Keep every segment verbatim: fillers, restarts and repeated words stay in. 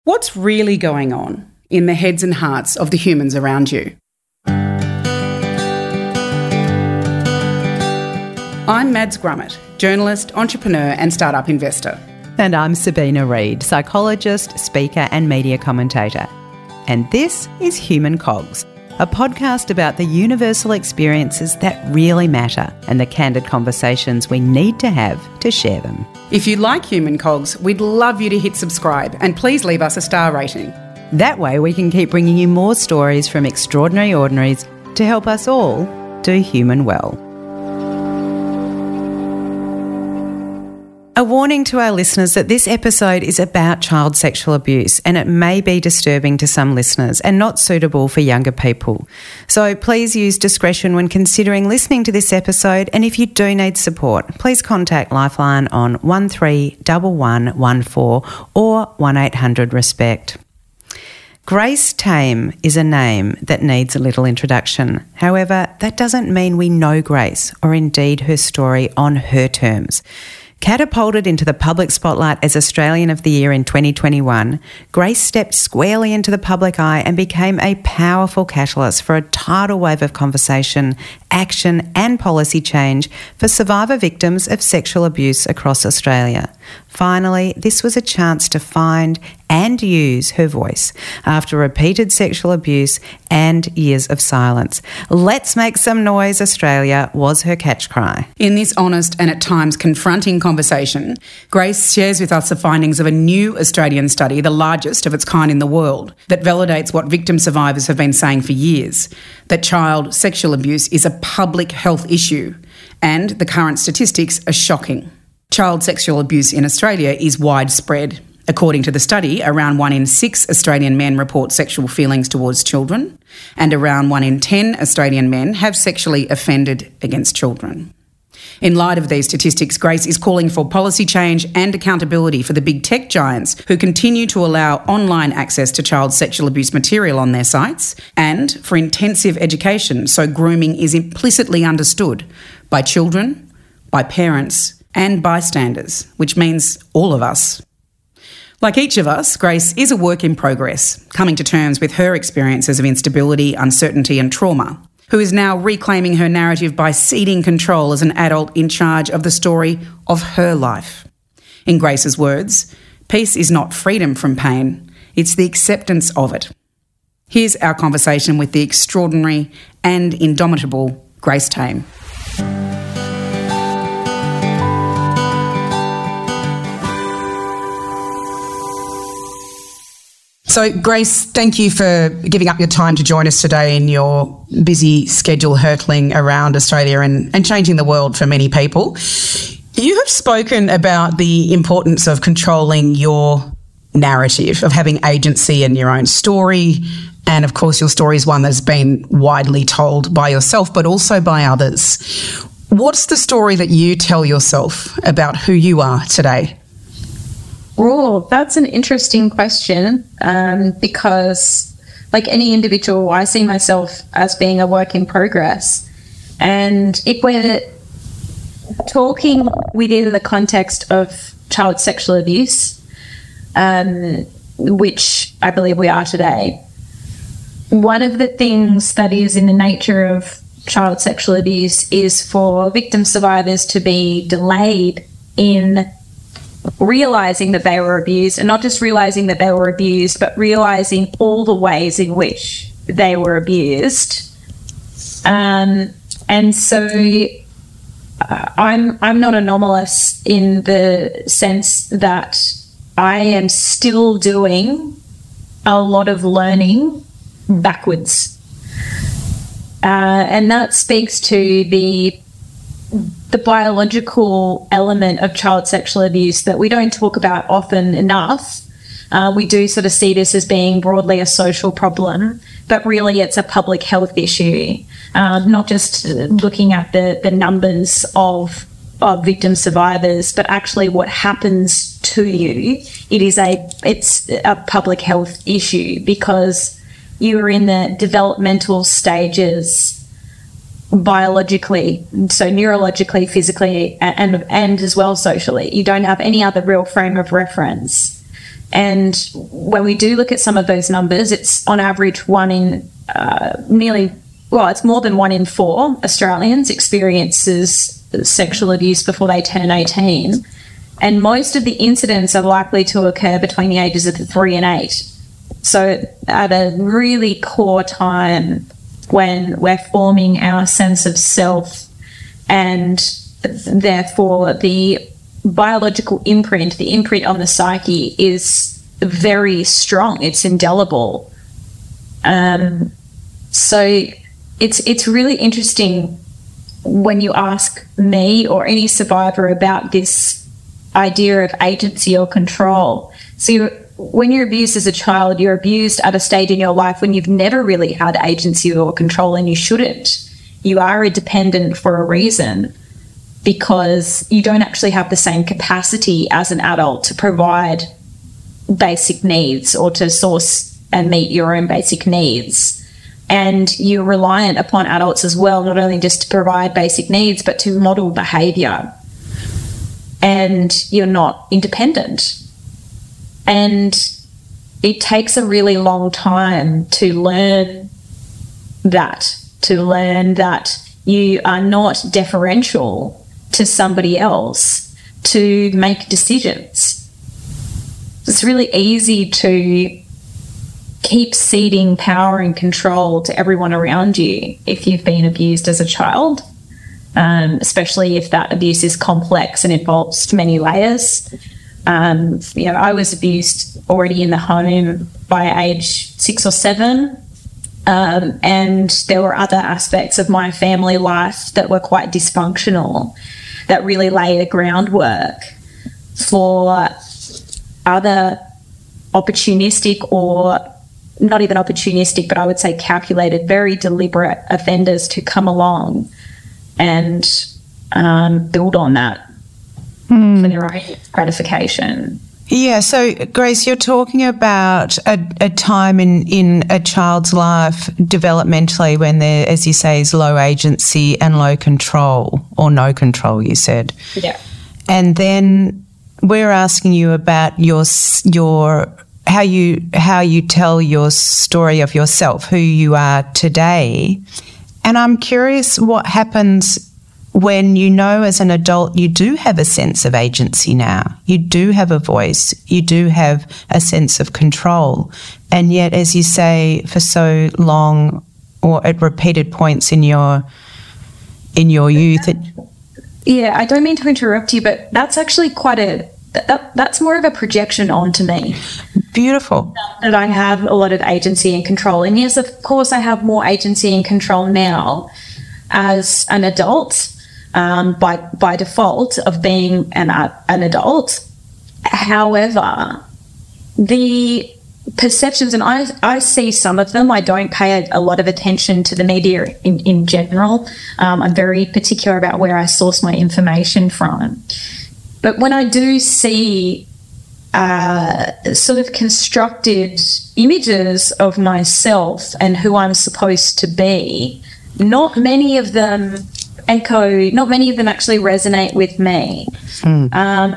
What's really going on in the heads and hearts of the humans around you? I'm Mads Grummett, journalist, entrepreneur and startup investor. And I'm Sabina Reid, psychologist, speaker and media commentator. And this is Human Cogs, a podcast about the universal experiences that really matter and the candid conversations we need to have to share them. If you like Human Cogs, we'd love you to hit subscribe and please leave us a star rating. That way we can keep bringing you more stories from extraordinary ordinaries to help us all do human well. A warning to our listeners that this episode is about child sexual abuse and it may be disturbing to some listeners and not suitable for younger people. So please use discretion when considering listening to this episode, and if you do need support, please contact Lifeline on one three one one one four or one eight hundred RESPECT. Grace Tame is a name that needs a little introduction. However, that doesn't mean we know Grace or indeed her story on her terms. Catapulted into the public spotlight as Australian of the Year in twenty twenty-one, Grace stepped squarely into the public eye and became a powerful catalyst for a tidal wave of conversation, action and policy change for survivor victims of sexual abuse across Australia. Finally, this was a chance to find and use her voice after repeated sexual abuse and years of silence. Let's make some noise, Australia, was her catch cry. In this honest and at times confronting conversation, Grace shares with us the findings of a new Australian study, the largest of its kind in the world, that validates what victim survivors have been saying for years, that child sexual abuse is a public health issue, and the current statistics are shocking. Child sexual abuse in Australia is widespread. According to the study, around one in six Australian men report sexual feelings towards children, and around one in ten Australian men have sexually offended against children. In light of these statistics, Grace is calling for policy change and accountability for the big tech giants who continue to allow online access to child sexual abuse material on their sites, and for intensive education so grooming is implicitly understood by children, by parents and bystanders, which means all of us. Like each of us, Grace is a work in progress, coming to terms with her experiences of instability, uncertainty and trauma, who is now reclaiming her narrative by ceding control as an adult in charge of the story of her life. In Grace's words, peace is not freedom from pain, it's the acceptance of it. Here's our conversation with the extraordinary and indomitable Grace Tame. So, Grace, thank you for giving up your time to join us today in your busy schedule hurtling around Australia and, and changing the world for many people. You have spoken about the importance of controlling your narrative, of having agency in your own story. And, of course, your story is one that's been widely told by yourself, but also by others. What's the story that you tell yourself about who you are today? Oh, that's an interesting question um, because, like any individual, I see myself as being a work in progress. And if we're talking within the context of child sexual abuse, um, which I believe we are today, one of the things that is in the nature of child sexual abuse is for victim survivors to be delayed in realising that they were abused, and not just realising that they were abused, but realising all the ways in which they were abused. Um, and so uh, I'm I'm not anomalous in the sense that I am still doing a lot of learning backwards. Uh, and that speaks to the the biological element of child sexual abuse that we don't talk about often enough. Uh, we do sort of see this as being broadly a social problem, but really it's a public health issue, uh, not just looking at the, the numbers of, of victim survivors, but actually what happens to you. It is a, it's a public health issue because you are in the developmental stages biologically, so neurologically, physically, and and as well socially. You don't have any other real frame of reference And when we do look at some of those numbers, it's on average one in uh, nearly, well, it's more than one in four Australians experiences sexual abuse before they turn eighteen. And most of the incidents are likely to occur between the ages of three and eight. So at a really core time when we're forming our sense of self, and therefore the biological imprint, the imprint on the psyche is very strong. It's indelible. Um, so it's it's really interesting when you ask me or any survivor about this idea of agency or control. So you're, when you're abused as a child, you're abused at a stage in your life when you've never really had agency or control, and you shouldn't. You are a dependent for a reason, because you don't actually have the same capacity as an adult to provide basic needs or to source and meet your own basic needs. And you're reliant upon adults as well, not only just to provide basic needs, but to model behaviour. And you're not independent. And it takes a really long time to learn that, to learn that you are not deferential to somebody else to make decisions. It's really easy to keep ceding power and control to everyone around you if you've been abused as a child, um, especially if that abuse is complex and involves many layers. Um, you know, I was abused already in the home by age six or seven, um, and there were other aspects of my family life that were quite dysfunctional that really lay the groundwork for other opportunistic, or not even opportunistic, but I would say calculated, very deliberate offenders to come along and um, build on that mm. for their own gratification. Yeah, so Grace, you're talking about a, a time in, in a child's life developmentally when there, as you say, is low agency and low control, or no control, you said. Yeah. And then we're asking you about your your how you how you tell your story of yourself, who you are today. And I'm curious what happens when you know as an adult you do have a sense of agency now. You do have a voice. You do have a sense of control. And yet, as you say, for so long or at repeated points in your in your youth... It, yeah, I don't mean to interrupt you, but that's actually quite a... That, that's more of a projection onto me. Beautiful. That I have a lot of agency and control. And yes, of course, I have more agency and control now as an adult, um, by by default of being an uh, an adult. However, the perceptions, and I, I see some of them, I don't pay a, a lot of attention to the media in, in general. Um, I'm very particular about where I source my information from. But when I do see uh, sort of constructed images of myself and who I'm supposed to be, not many of them echo, not many of them actually resonate with me. Mm. Um,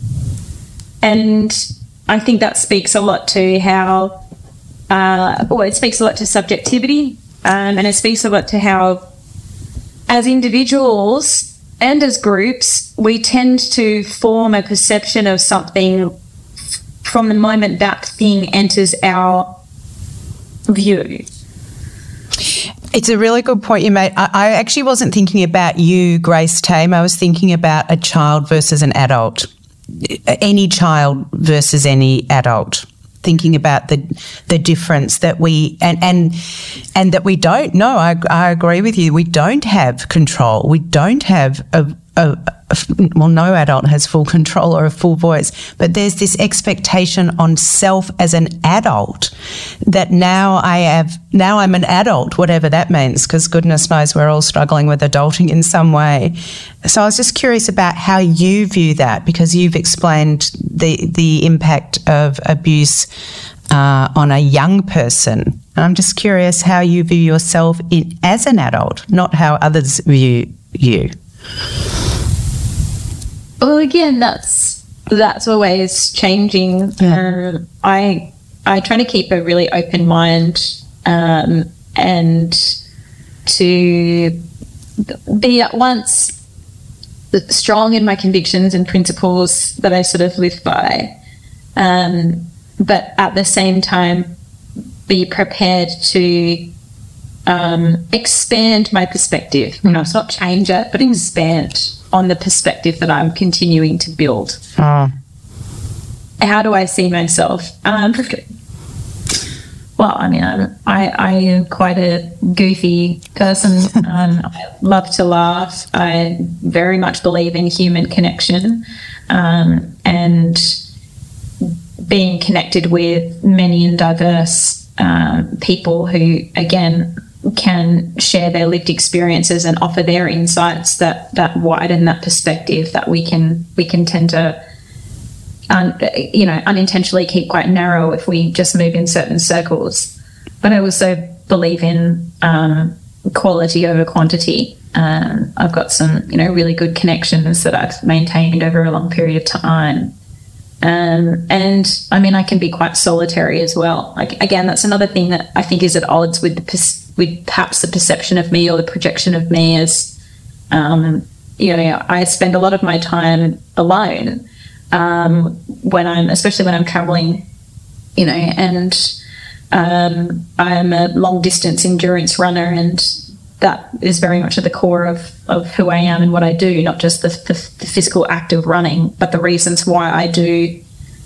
and I think that speaks a lot to how, uh, well, it speaks a lot to subjectivity, um, and it speaks a lot to how, as individuals and as groups, we tend to form a perception of something from the moment that thing enters our view. It's a really good point you made. I, I actually wasn't thinking about you, Grace Tame. I was thinking about a child versus an adult, any child versus any adult. Thinking about the the difference that we and and and that we don't. No, I I agree with you. We don't have control. We don't have a, a, a well, no adult has full control or a full voice. But there's this expectation on self as an adult that now I have now I'm an adult, whatever that means, because goodness knows we're all struggling with adulting in some way. So I was just curious about how you view that, because you've explained the the impact of abuse uh, on a young person. And I'm just curious how you view yourself in, as an adult, not how others view you. Well, again, that's that's always changing. Yeah. Um, I I try to keep a really open mind um, and to be at once strong in my convictions and principles that I sort of live by, um, but at the same time be prepared to um, expand my perspective. You know, it's not change it, but expand on the perspective that I'm continuing to build. Oh. How do I see myself? Um, well, I mean, I'm, I, I am quite a goofy person. Um, I love to laugh. I very much believe in human connection, um, and being connected with many and diverse um, people who, again, can share their lived experiences and offer their insights that that widen that perspective that we can we can tend to Un, you know, unintentionally keep quite narrow if we just move in certain circles. But I also believe in um, quality over quantity. Um, I've got some, you know, really good connections that I've maintained over a long period of time. Um, and I mean, I can be quite solitary as well. Like, again, that's another thing that I think is at odds with the per- with perhaps the perception of me or the projection of me as, um, you know, I spend a lot of my time alone. Um, when I'm, especially when I'm traveling, you know, and um, I'm a long distance endurance runner, and that is very much at the core of, of who I am and what I do, not just the, the, the physical act of running, but the reasons why I do,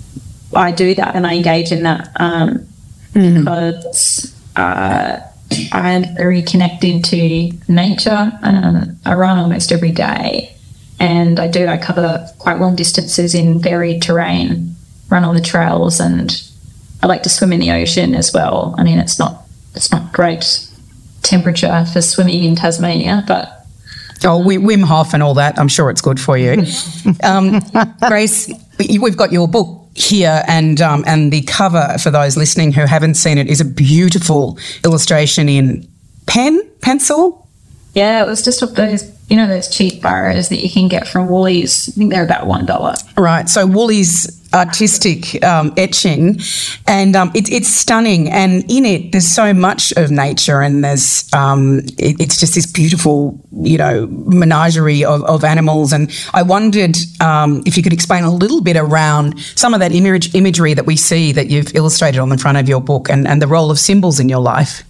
I do that and I engage in that, um, mm-hmm. because uh, I'm very connected to nature. Um, I run almost every day. And I do, I cover quite long distances in varied terrain, run on the trails, and I like to swim in the ocean as well. I mean, it's not it's not great temperature for swimming in Tasmania, but... Oh, Wim Hof and all that, I'm sure it's good for you. um, Grace, we've got your book here, and um, and the cover, for those listening who haven't seen it, is a beautiful illustration in pen, pencil? Yeah, it was just of those... You know, those cheap borrows that you can get from Woolies. I think they're about one dollar. Right. So Woolies artistic um, etching, and um, it, it's stunning. And in it, there's so much of nature, and there's um, it, it's just this beautiful, you know, menagerie of, of animals. And I wondered um, if you could explain a little bit around some of that image, imagery that we see that you've illustrated on the front of your book, and, and the role of symbols in your life.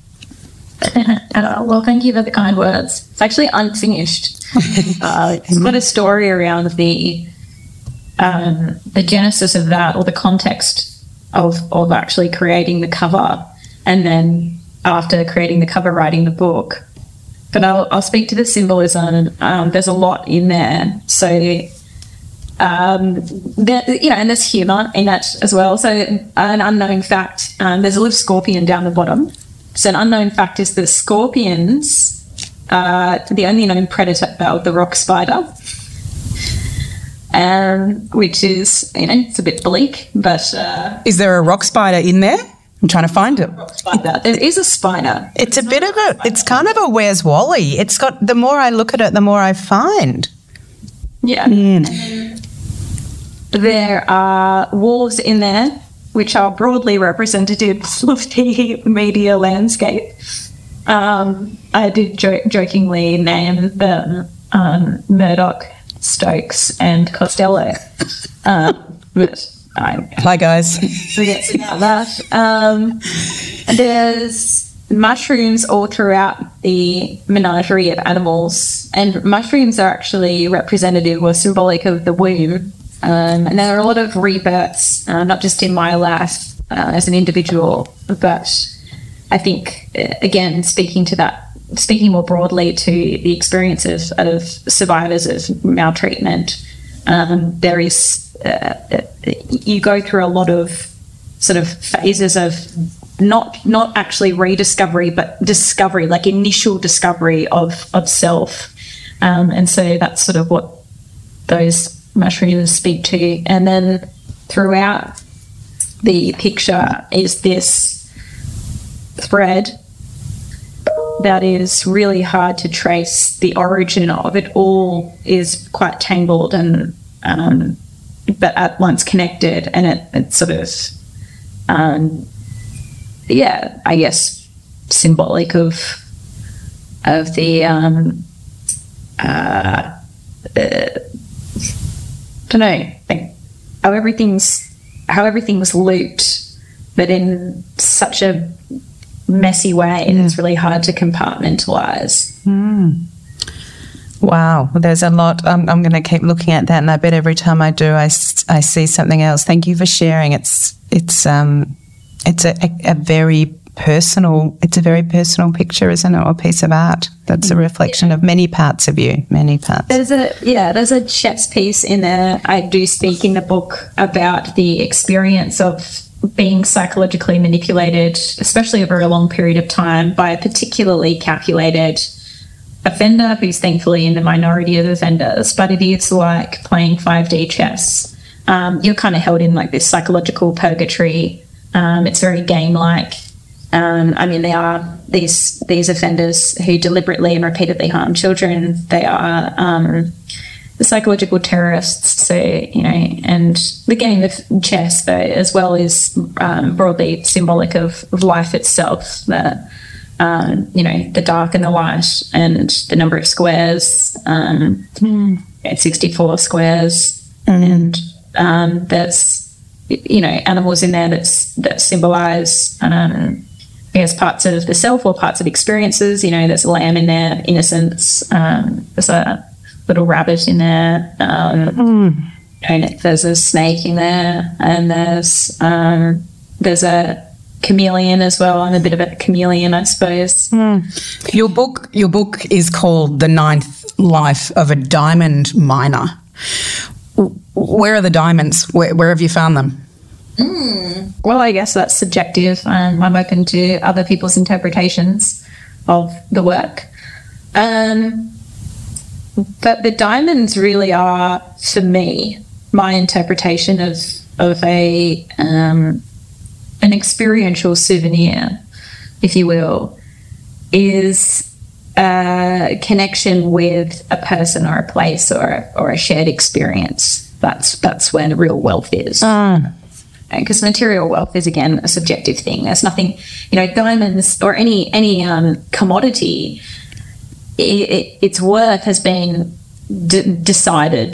Uh, well, thank you for the kind words. It's actually unfinished. uh, it's got a story around the um, the genesis of that, or the context of of actually creating the cover, and then after creating the cover, writing the book. But I'll, I'll speak to the symbolism. Um, there's a lot in there, so um, there, you know, and there's humour in that as well. So an unknown fact: um, there's a little scorpion down the bottom. So an unknown fact is that scorpions are the only known predator of the rock spider, um, which is, you know, it's a bit bleak, but... Uh, is there a rock spider in there? I'm trying to find it. Rock spider. There is a spider. It's a bit of a, it's kind of a Where's Wally? It's got, the more I look at it, the more I find. Yeah. Mm. There are wolves in there, which are broadly representative of the media landscape. Um, I did jo- jokingly name them um, Murdoch, Stokes and Costello. Um, but I Hi, guys. forget about that. Um, there's mushrooms all throughout the menagerie of animals, and mushrooms are actually representative or symbolic of the womb. Um, and there are a lot of rebirths, uh, not just in my life uh, as an individual, but I think, uh, again, speaking to that, speaking more broadly to the experiences of survivors of maltreatment, um, there is, uh, you go through a lot of sort of phases of not not actually rediscovery, but discovery, like initial discovery of, of self. Um, and so that's sort of what those mushrooms speak to. And then throughout the picture is this thread that is really hard to trace the origin of. It all is quite tangled and um, but at once connected, and it, it's sort of, um, yeah, I guess symbolic of of the um, uh, uh, don't know, like how everything's how everything's looped, but in such a messy way, and yeah. it's really hard to compartmentalize. Mm. Wow, there's a lot. Um, I'm going to keep looking at that, and I bet every time I do, I, I see something else. Thank you for sharing. It's it's um it's a, a, a very personal. It's a very personal picture, isn't it? Or a piece of art that's a reflection yeah. of many parts of you, many parts. There's a yeah, there's a chess piece in there. I do speak in the book about the experience of being psychologically manipulated, especially over a long period of time, by a particularly calculated offender who's thankfully in the minority of offenders, but it is like playing five D chess. Um, you're kind of held in like this psychological purgatory. Um, it's very game-like. Um, I mean, they are these these offenders who deliberately and repeatedly harm children. They are um, the psychological terrorists. So, you know, and the game of chess, though, as well, is um, broadly symbolic of, of life itself. The Um, you know, the dark and the light, and the number of squares, um, mm. sixty-four squares, mm. and um, there's, you know, animals in there that's, that symbolise, um, I guess, parts of the self or parts of experiences. You know, there's a lamb in there, innocence, um, there's a little rabbit in there, um, mm. you know, there's a snake in there, and there's um, there's a chameleon as well. I'm a bit of a chameleon, I suppose. Mm. Your book, your book is called The Ninth Life of a Diamond Miner. Where are the diamonds? Where, where have you found them? Mm. Well, I guess that's subjective. Um, I'm open to other people's interpretations of the work. Um, but the diamonds really are, for me, my interpretation of of a um, an experiential souvenir, if you will, is a connection with a person or a place or or a shared experience. That's that's where the real wealth is. Mm. Because material wealth is, again, a subjective thing. There's nothing, you know, diamonds or any any um, commodity, it, it, its worth has been d- decided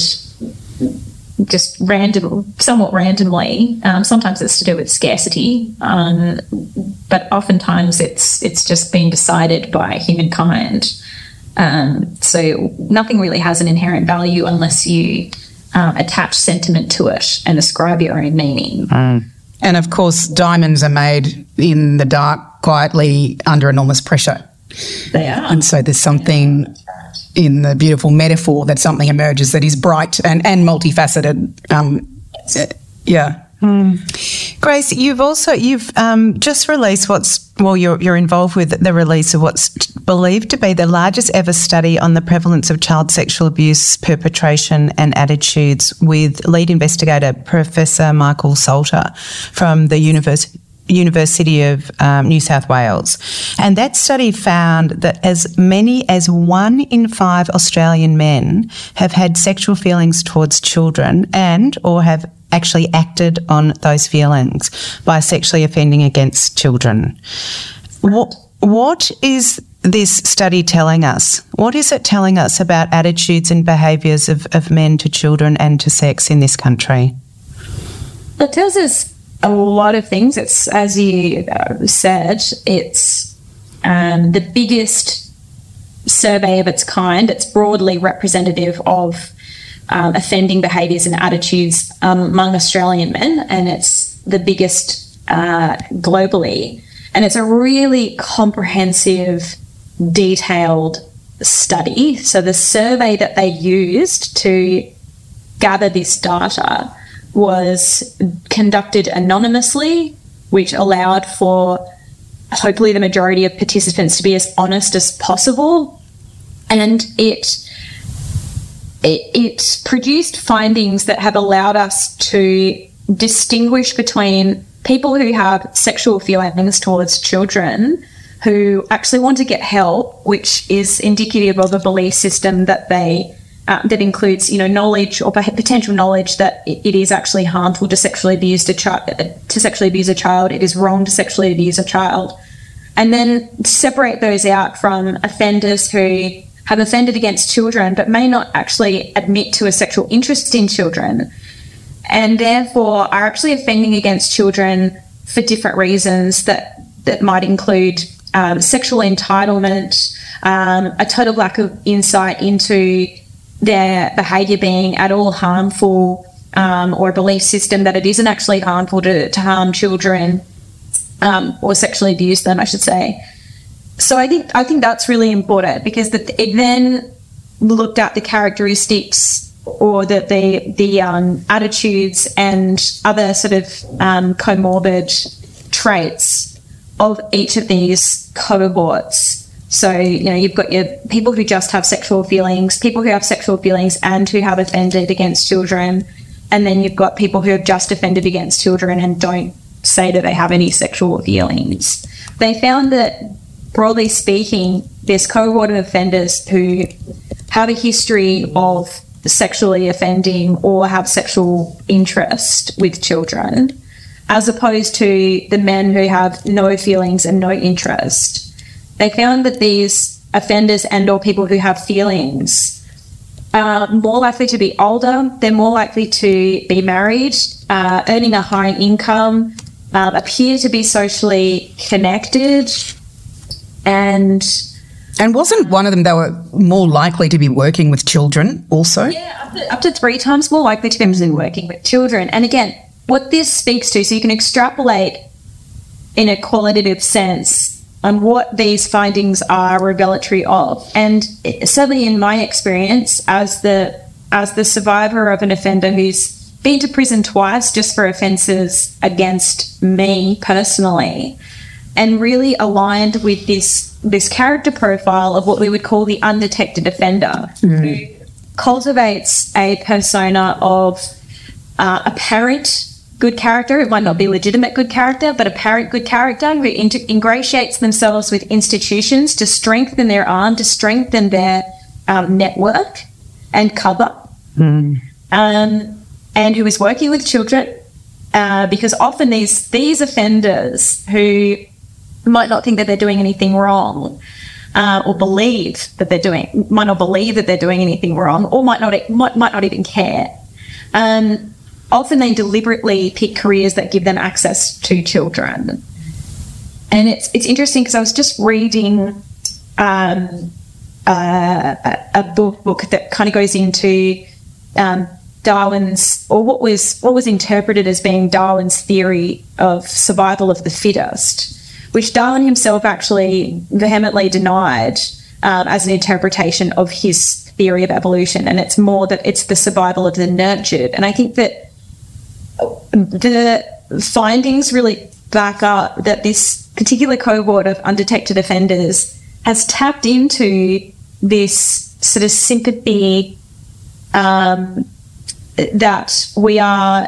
just random, somewhat randomly. Um, sometimes it's to do with scarcity, um, but oftentimes it's it's just been decided by humankind. Um, so nothing really has an inherent value unless you um, attach sentiment to it and ascribe your own meaning. Mm. And of course, diamonds are made in the dark, quietly, under enormous pressure. They are. And so there's something in the beautiful metaphor that something emerges that is bright and, and multifaceted. Um, yeah. Mm. Grace, you've also, you've um, just released what's, well, you're, you're involved with the release of what's believed to be the largest ever study on the prevalence of child sexual abuse, perpetration and attitudes, with lead investigator Professor Michael Salter from the University University of um, New South Wales. And that study found that as many as one in five Australian men have had sexual feelings towards children and or have actually acted on those feelings by sexually offending against children. What, what is this study telling us? What is it telling us about attitudes and behaviours of, of men to children and to sex in this country? It tells us a lot of things. It's, as you uh, said, it's um, the biggest survey of its kind. It's broadly representative of um, offending behaviours and attitudes um, among Australian men, and it's the biggest uh, globally. And it's a really comprehensive, detailed study. So the survey that they used to gather this data was conducted anonymously, which allowed for hopefully the majority of participants to be as honest as possible. And it, it, it produced findings that have allowed us to distinguish between people who have sexual feelings towards children who actually want to get help, which is indicative of a belief system that they uh, that includes, you know, knowledge or potential knowledge that it, it is actually harmful to sexually abuse a child. To sexually abuse a child, it is wrong to sexually abuse a child, and then separate those out from offenders who have offended against children but may not actually admit to a sexual interest in children, and therefore are actually offending against children for different reasons that that might include um, sexual entitlement, um, a total lack of insight into their behaviour being at all harmful, um, or a belief system that it isn't actually harmful to, to harm children, um, or sexually abuse them, I should say. So I think I think that's really important, because the, it then looked at the characteristics or the the, the um, attitudes and other sort of um, comorbid traits of each of these cohorts. So, you know, you've got your people who just have sexual feelings, people who have sexual feelings and who have offended against children, and then you've got people who have just offended against children and don't say that they have any sexual feelings. They found that, broadly speaking, this cohort of offenders who have a history of sexually offending or have sexual interest with children, as opposed to the men who have no feelings and no interest. They found that these offenders and or people who have feelings are more likely to be older, they're more likely to be married, uh, earning a high income, uh, appear to be socially connected, and... And wasn't one of them, they were more likely to be working with children also? Yeah, up to, up to three times more likely to be working with children. And again, what this speaks to, so you can extrapolate in a qualitative sense on what these findings are revelatory of. And certainly in my experience, as the as the survivor of an offender who's been to prison twice just for offences against me personally, and really aligned with this this character profile of what we would call the undetected offender, mm. who cultivates a persona of uh, apparent good character. It might not be legitimate good character, but apparent good character, who inter- ingratiates themselves with institutions to strengthen their arm, to strengthen their um, network and cover, mm. um, and who is working with children, uh, because often these these offenders who might not think that they're doing anything wrong, uh, or believe that they're doing, might not believe that they're doing anything wrong, or might not might, might not even care. Um, often they deliberately pick careers that give them access to children. And it's it's interesting because I was just reading um, uh, a, a book, book that kind of goes into um, Darwin's, or what was what was interpreted as being Darwin's theory of survival of the fittest, which Darwin himself actually vehemently denied um, as an interpretation of his theory of evolution. And it's more that it's the survival of the nurtured. And I think that the findings really back up that this particular cohort of undetected offenders has tapped into this sort of sympathy um, that we are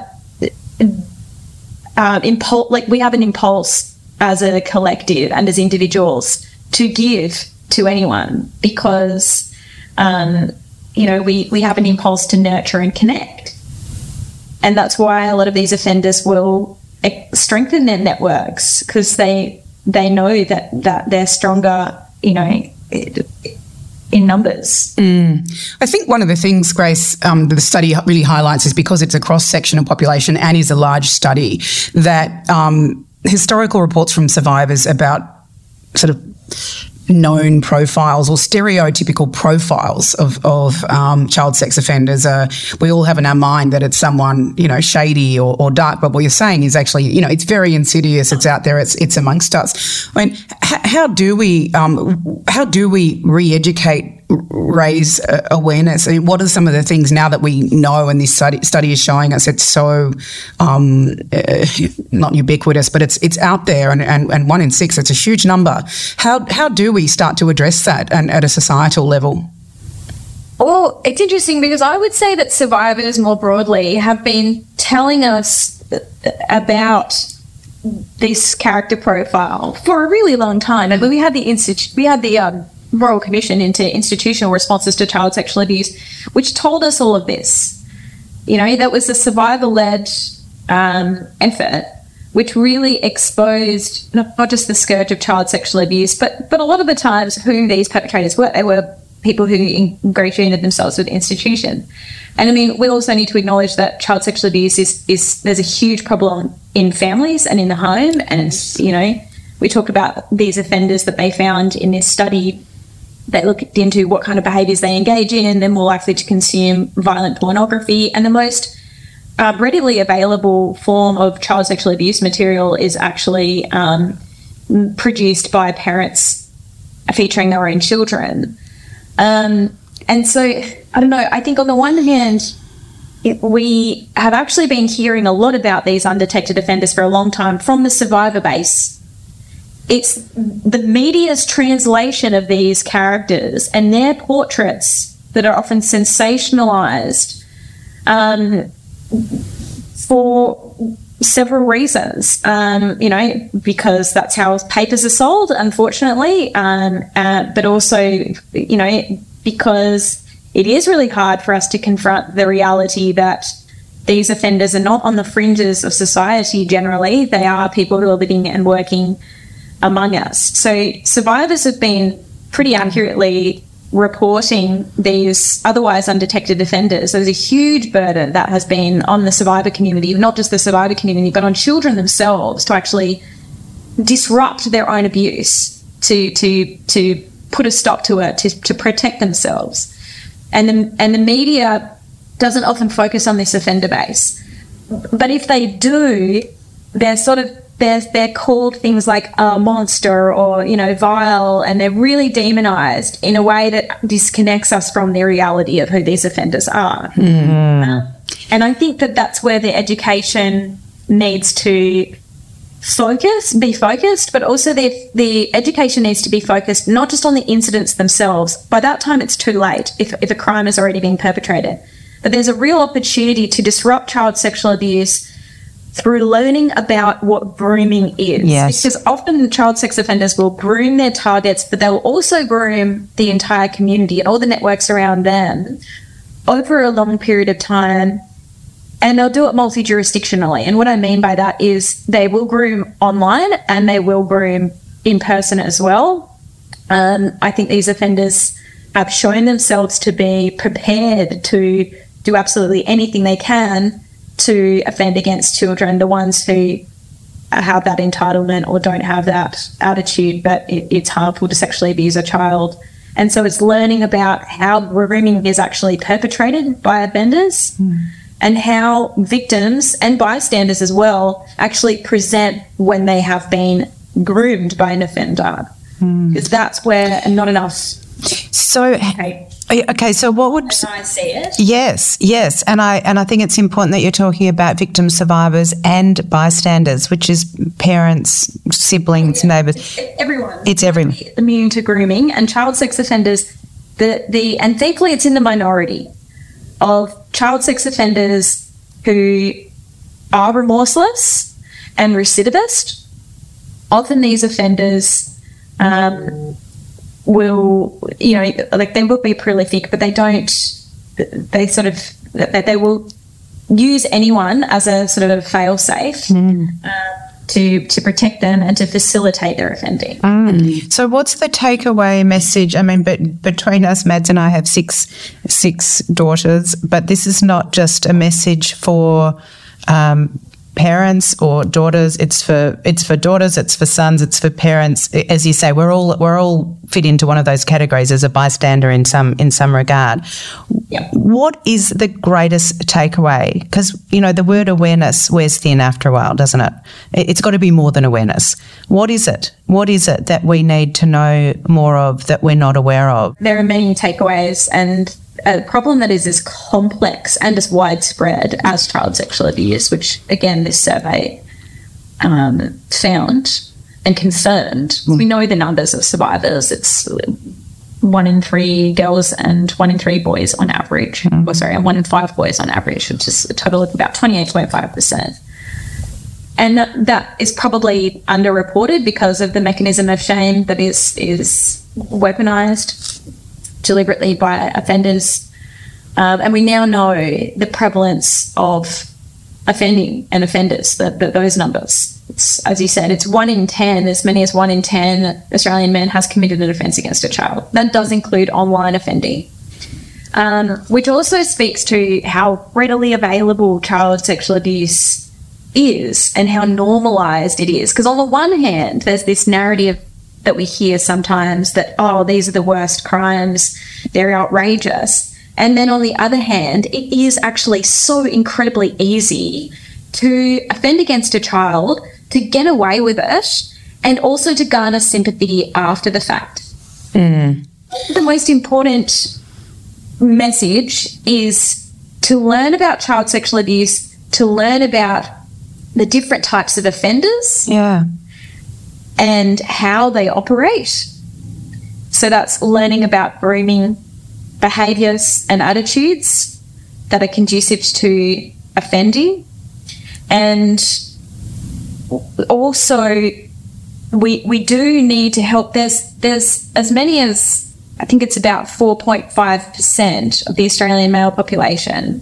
uh, impulse, like we have an impulse as a collective and as individuals to give to anyone, because um, you know we we have an impulse to nurture and connect. And that's why a lot of these offenders will strengthen their networks, because they they know that, that they're stronger, you know, in numbers. Mm. I think one of the things, Grace, um, the study really highlights is because it's a cross-sectional population and is a large study, that um, historical reports from survivors about sort of known profiles or stereotypical profiles of, of um, child sex offenders. Uh, we all have in our mind that it's someone, you know, shady or, or dark, but what you're saying is actually, you know, it's very insidious. It's out there. It's it's amongst us. I mean, h- how do we um, how do we re-educate, raise uh, awareness? I mean, what are some of the things now that we know, and this study study is showing us it's so um, uh, not ubiquitous, but it's it's out there, and, and, and one in six, it's a huge number. How how do we start to address that and at a societal level? Well, it's interesting because I would say that survivors more broadly have been telling us about this character profile for a really long time. And we had the institute, we had the um, Royal Commission into institutional responses to child sexual abuse, which told us all of this. You know, that was a survivor-led um, effort which really exposed not, not just the scourge of child sexual abuse, but but a lot of the times who these perpetrators were. They were people who ingratiated themselves with the institution. And I mean, we also need to acknowledge that child sexual abuse is, is there's a huge problem in families and in the home. And, you know, we talked about these offenders that they found in this study. They looked into what kind of behaviours they engage in. They're more likely to consume violent pornography. And the most uh, readily available form of child sexual abuse material is actually um, produced by parents featuring their own children. Um, and so, I don't know, I think on the one hand, it, we have actually been hearing a lot about these undetected offenders for a long time from the survivor base. It's the media's translation of these characters and their portraits that are often sensationalized um, for several reasons. Um, you know, because that's how papers are sold, unfortunately, um, uh, but also, you know, because it is really hard for us to confront the reality that these offenders are not on the fringes of society generally. They are people who are living and working among us. So survivors have been pretty accurately reporting these otherwise undetected offenders. There's a huge burden that has been on the survivor community, not just the survivor community, but on children themselves to actually disrupt their own abuse, to to to put a stop to it, to, to protect themselves. And the, and the media doesn't often focus on this offender base. But if they do, they're sort of They're, they're called things like a monster or, you know, vile, and they're really demonized in a way that disconnects us from the reality of who these offenders are. Mm. Um, and I think that that's where the education needs to focus, be focused, but also the, the education needs to be focused not just on the incidents themselves. By that time, it's too late if, if a crime has already been perpetrated. But there's a real opportunity to disrupt child sexual abuse through learning about what grooming is. Yes. Because often child sex offenders will groom their targets, but they'll also groom the entire community and all the networks around them over a long period of time, and they'll do it multi-jurisdictionally. And what I mean by that is they will groom online and they will groom in person as well. Um, I think these offenders have shown themselves to be prepared to do absolutely anything they can to offend against children, the ones who have that entitlement or don't have that attitude, but it, it's harmful to sexually abuse a child. And so it's learning about how grooming is actually perpetrated by offenders mm. and how victims and bystanders as well actually present when they have been groomed by an offender. Mm. Because that's where not enough... So... Okay. Okay, so what would As I see it? Yes, yes, and I and I think it's important that you're talking about victims, survivors, and bystanders, which is parents, siblings, yeah. neighbours. It's everyone. It's everyone immune to grooming, and child sex offenders. The the and thankfully it's in the minority of child sex offenders who are remorseless and recidivist. Often these offenders. Um, will, you know, like they will be prolific, but they don't, they sort of, they, they will use anyone as a sort of fail-safe mm. uh, to to protect them and to facilitate their offending. Mm. So what's the takeaway message? I mean, but between us, Mads and I have six six daughters, but this is not just a message for um parents or daughters. It's for it's for daughters, it's for sons, it's for parents. As you say, we're all we're all fit into one of those categories as a bystander in some in some regard. Yep. What is the greatest takeaway? Because, you know, the word awareness wears thin after a while, doesn't it? It's got to be more than awareness. What is it? What is it that we need to know more of that we're not aware of? There are many takeaways, and a problem that is as complex and as widespread as child sexual abuse, which, again, this survey um, found and confirmed. Mm. We know the numbers of survivors. It's one in three girls and one in three boys on average. Mm. Or sorry, and one in five boys on average, which is a total of about twenty-eight point five percent. And that is probably underreported because of the mechanism of shame that is is weaponized deliberately by offenders. Um, and we now know the prevalence of offending and offenders, the, the, those numbers. It's, as you said, it's one in ten, as many as one in ten Australian men has committed an offence against a child. That does include online offending, um, which also speaks to how readily available child sexual abuse is and how normalised it is. Because on the one hand, there's this narrative that we hear sometimes that, oh, these are the worst crimes, they're outrageous. And then on the other hand, it is actually so incredibly easy to offend against a child, to get away with it, and also to garner sympathy after the fact. Mm. The most important message is to learn about child sexual abuse, to learn about the different types of offenders. Yeah. And how they operate. So that's learning about grooming behaviours and attitudes that are conducive to offending. And also we we do need to help. There's there's as many as, I think it's about four point five percent of the Australian male population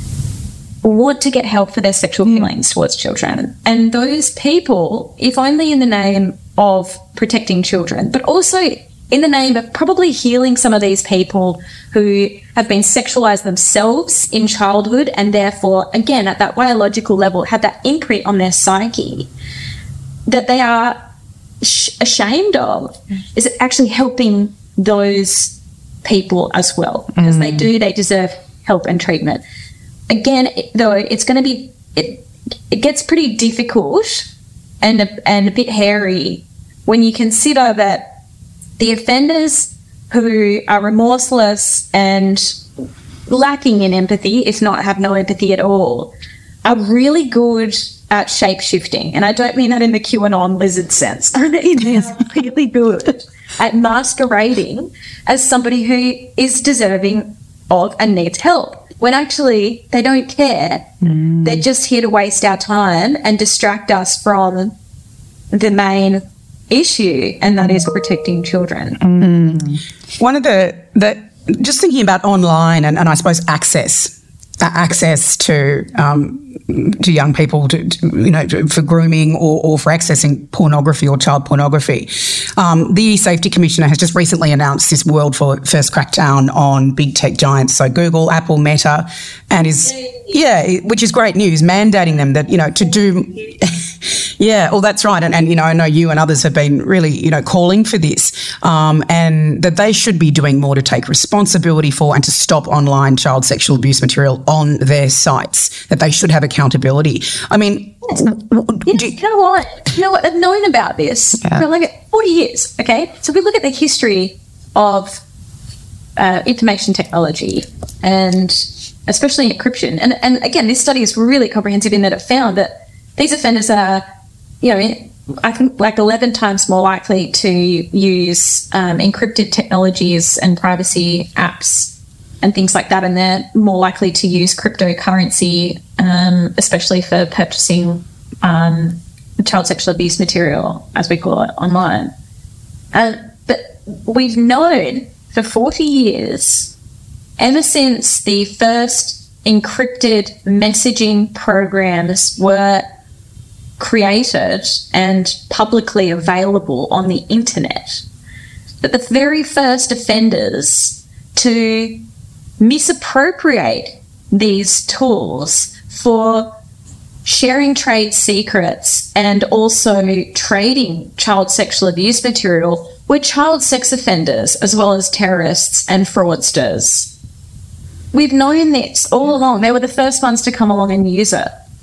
want to get help for their sexual feelings towards children. And those people, if only in the name of protecting children, but also in the name of probably healing some of these people who have been sexualised themselves in childhood and therefore, again, at that biological level, had that imprint on their psyche that they are sh- ashamed of, is actually helping those people as well. Because mm. they do, they deserve help and treatment. Again, though, it's going to be, it, it gets pretty difficult and a, and a bit hairy when you consider that the offenders who are remorseless and lacking in empathy, if not have no empathy at all, are really good at shape-shifting. And I don't mean that in the QAnon lizard sense. I mean they're really good at masquerading as somebody who is deserving of and needs help, when actually they don't care. Mm. They're just here to waste our time and distract us from the main issue, and that is protecting children. Mm. One of the, the just thinking about online and, and I suppose access, uh, access to um, to young people, to, to, you know, to, for grooming or, or for accessing pornography or child pornography. Um, the Safety Commissioner has just recently announced this world first crackdown on big tech giants, so Google, Apple, Meta, and is, yeah, which is great news, mandating them that, you know, to do... Yeah, well, that's right. And, and, you know, I know you and others have been really, you know, calling for this, um, and that they should be doing more to take responsibility for and to stop online child sexual abuse material on their sites, that they should have accountability. I mean... Yes. You, you know what? You know what? I've known about this yeah. for like forty years, okay? So we look at the history of uh, information technology and especially encryption. And, and, again, this study is really comprehensive in that it found that these offenders are... you know, I think like eleven times more likely to use um, encrypted technologies and privacy apps and things like that, and they're more likely to use cryptocurrency, um, especially for purchasing um, child sexual abuse material, as we call it, online. Uh, but we've known for forty years, ever since the first encrypted messaging programs were created and publicly available on the internet, that the very first offenders to misappropriate these tools for sharing trade secrets and also trading child sexual abuse material were child sex offenders as well as terrorists and fraudsters. We've known this all along. They were the first ones to come along and use it.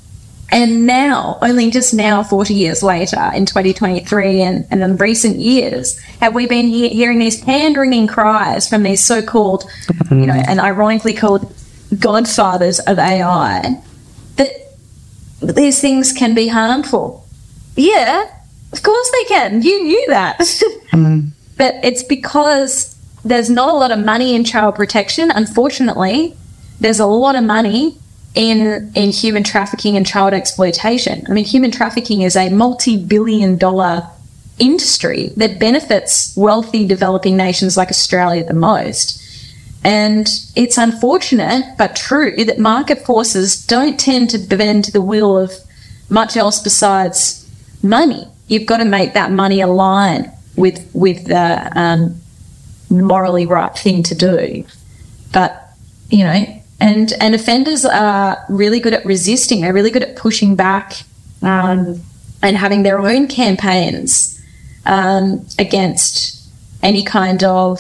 And now, only just now, forty years later, in twenty twenty-three and, and in recent years, have we been he- hearing these hand-wringing cries from these so-called, mm-hmm. you know, and ironically called godfathers of A I, that these things can be harmful. Yeah, of course they can. You knew that. mm. But it's because there's not a lot of money in child protection. Unfortunately, there's a lot of money in in human trafficking and child exploitation. I mean, human trafficking is a multi-billion dollar industry that benefits wealthy developing nations like Australia the most. And it's unfortunate but true that market forces don't tend to bend to the will of much else besides money. You've got to make that money align with with the um, morally right thing to do. But, you know, and, and offenders are really good at resisting. They're really good at pushing back um, and having their own campaigns um, against any kind of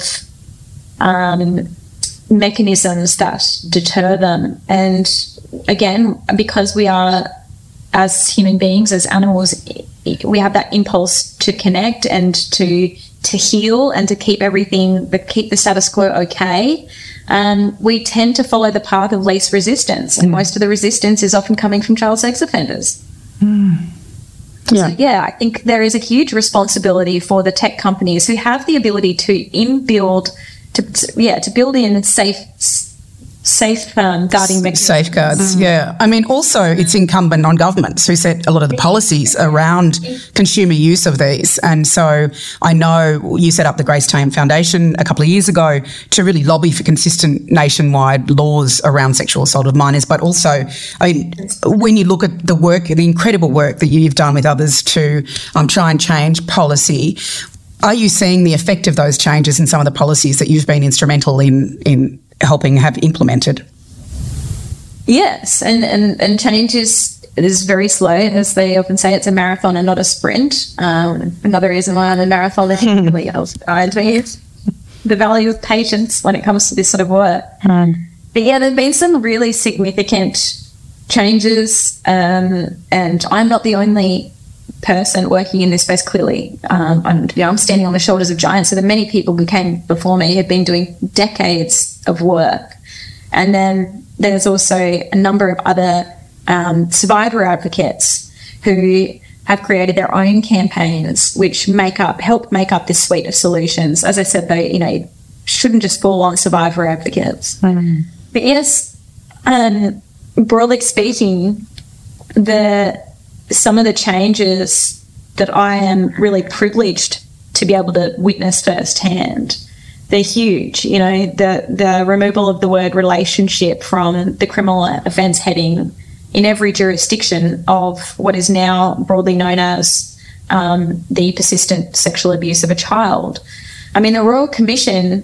um mechanisms that deter them. And again, because we are, as human beings, as animals, we have that impulse to connect and to to heal and to keep everything, to keep the status quo okay. Um, we tend to follow the path of least resistance, and mm. most of the resistance is often coming from child sex offenders. Mm. Yeah. So, yeah, I think there is a huge responsibility for the tech companies who have the ability to inbuild To, yeah, to build in safe, safe um, guarding mechanisms. Safeguards, mm. yeah. I mean, also it's incumbent on governments who set a lot of the policies around consumer use of these. And so I know you set up the Grace Tame Foundation a couple of years ago to really lobby for consistent nationwide laws around sexual assault of minors. But also, I mean, when you look at the work, the incredible work that you've done with others to um, try and change policy, are you seeing the effect of those changes in some of the policies that you've been instrumental in in helping have implemented? Yes, and, and, and change is, it is very slow. As they often say, it's a marathon and not a sprint. Um, another reason why I'm a marathon is really guides me is the value of patience when it comes to this sort of work. Mm. But yeah, there have been some really significant changes, um, and I'm not the only person working in this space, clearly. Um, I'm, you know, I'm standing on the shoulders of giants. So the many people who came before me have been doing decades of work. And then there's also a number of other um, survivor advocates who have created their own campaigns which make up, help make up this suite of solutions. As I said, though, you know, shouldn't just fall on survivor advocates. Mm. But yes, um, broadly speaking, the some of the changes that I am really privileged to be able to witness firsthand, they're huge. You know, the, the removal of the word relationship from the criminal offence heading in every jurisdiction of what is now broadly known as um, the persistent sexual abuse of a child. I mean, the Royal Commission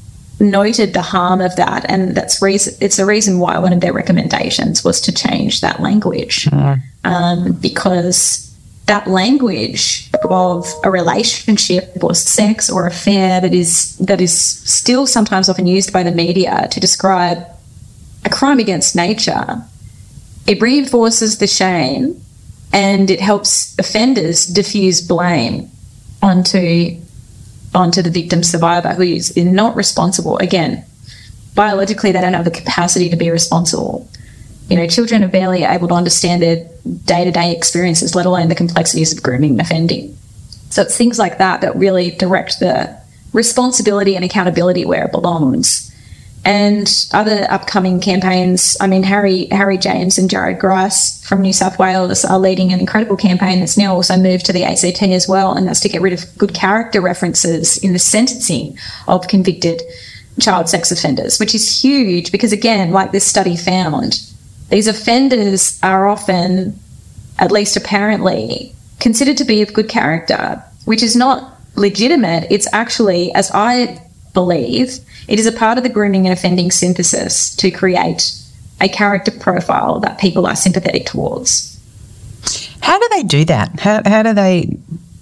noted the harm of that, and that's reason, it's the reason why one of their recommendations was to change that language. Mm. Um, because that language of a relationship or sex or affair that is that is still sometimes often used by the media to describe a crime against nature, it reinforces the shame and it helps offenders diffuse blame onto onto the victim survivor who is not responsible. Again, biologically they don't have the capacity to be responsible. You know, children are barely able to understand their day-to-day experiences, let alone the complexities of grooming and offending. So it's things like that that really direct the responsibility and accountability where it belongs. And other upcoming campaigns, I mean, Harry Harry James and Jared Grice from New South Wales are leading an incredible campaign that's now also moved to the A C T as well, and that's to get rid of good character references in the sentencing of convicted child sex offenders, which is huge because, again, like this study found, these offenders are often, at least apparently, considered to be of good character, which is not legitimate. It's actually, as I believe, it is a part of the grooming and offending synthesis to create a character profile that people are sympathetic towards. How do they do that? How, how do they...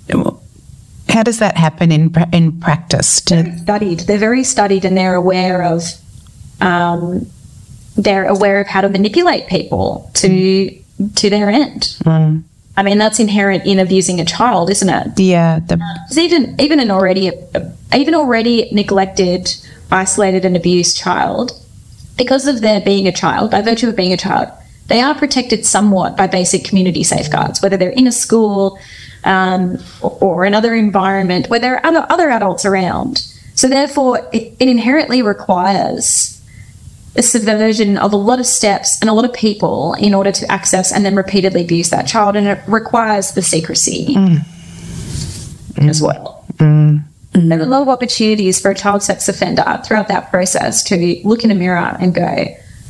How does that happen in in practice? They're studied. They're very studied, and they're aware of... Um, they're aware of how to manipulate people to mm. to their end. Mm. I mean, that's inherent in abusing a child, isn't it? Yeah. The- uh, even even an already even already neglected, isolated, and abused child, because of their being a child, by virtue of being a child, they are protected somewhat by basic community safeguards, whether they're in a school um, or, or another environment where there are other, other adults around. So therefore, it, it inherently requires a subversion of a lot of steps and a lot of people in order to access and then repeatedly abuse that child, and it requires the secrecy. Mm. mm. as well. Mm. There are a lot of opportunities for a child sex offender throughout that process to look in a mirror and go,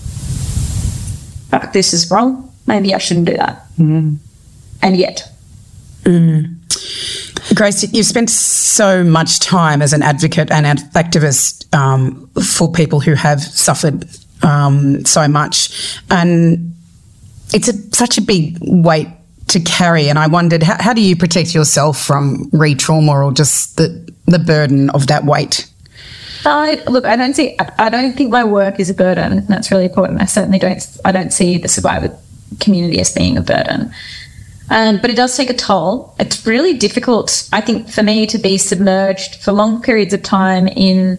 fuck, this is wrong. Maybe I shouldn't do that. Mm. And yet. Mm. Grace, you've spent so much time as an advocate and an activist um, for people who have suffered um, so much. And it's a, such a big weight to carry. And I wondered, how, how do you protect yourself from re-trauma or just the, the burden of that weight? I, look, I don't see. I don't think my work is a burden. That's really important. I certainly don't. I don't see the survivor community as being a burden. Um, but it does take a toll. It's really difficult, I think, for me to be submerged for long periods of time in,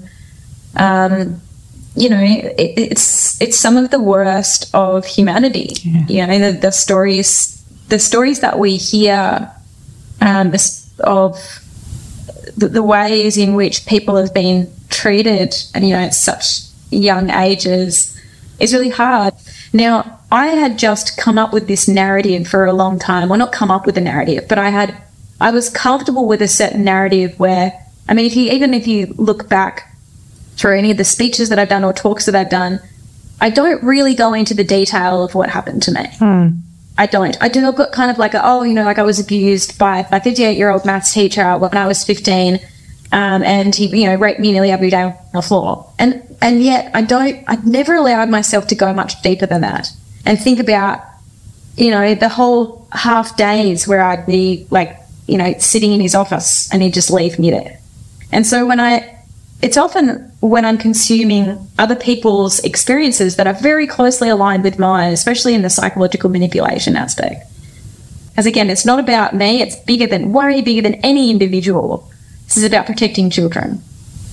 um, you know, it, it's it's some of the worst of humanity. Yeah. You know, the, the stories, the stories that we hear, um, of the, the ways in which people have been treated, and you know, at such young ages, is really hard. Now, I had just come up with this narrative for a long time. Well, not come up with a narrative, but I had, I was comfortable with a certain narrative where, I mean, if you, even if you look back through any of the speeches that I've done or talks that I've done, I don't really go into the detail of what happened to me. Hmm. I don't. I do not got kind of like, a, oh, you know, like I was abused by my fifty-eight-year-old maths teacher when I was fifteen, um, and he, you know, raped me nearly every day on the floor. And and yet I don't, I've never allowed myself to go much deeper than that and think about, you know, the whole half days where I'd be like, you know, sitting in his office and he'd just leave me there. And so when I, it's often when I'm consuming other people's experiences that are very closely aligned with mine, especially in the psychological manipulation aspect. As again, it's not about me, it's bigger than, way bigger than any individual. This is about protecting children.